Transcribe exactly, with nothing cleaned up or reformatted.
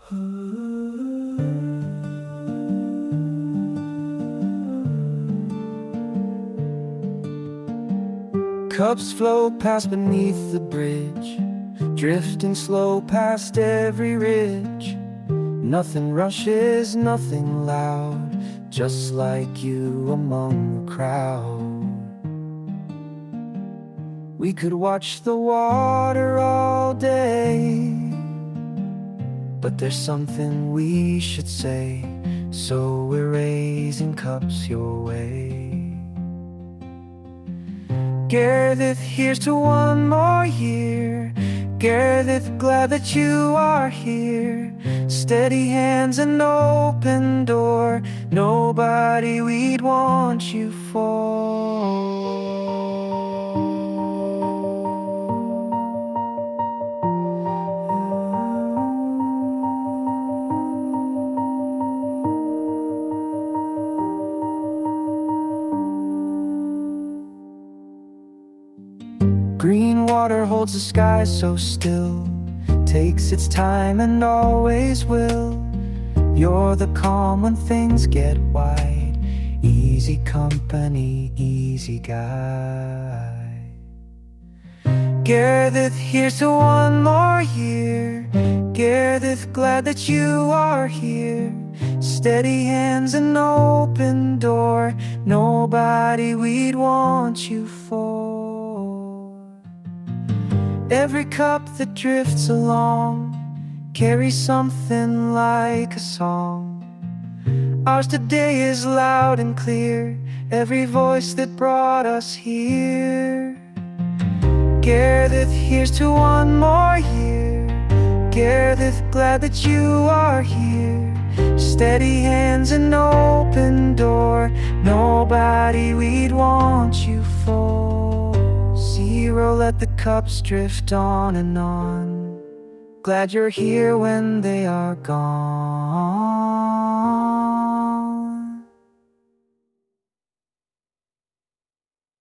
Cups flow past beneath the bridge, drifting slow past every ridge. Nothing rushes, nothing loud, just like you among the crowd. We could watch the water all day, but there's something we should say, so we're raising cups your way. Gareth, here's to one more year. Gareth, glad that you are here. Steady hands and open door, nobody we'd want you for. Green water holds the sky so still, takes its time and always will. You're the calm when things get wide, easy company, easy guide. Gareth, here's to one more year. Gareth, glad that you are here. Steady hands and open door, nobody we'd want you for. Every cup that drifts along carries something like a song. Ours today is loud and clear, every voice that brought us here. Gareth, here's to one more year. Gareth, glad that you are here. Steady hands and open door, nobody we'd want you for. Zero, let the cups drift on and on. Glad you're here when they are gone.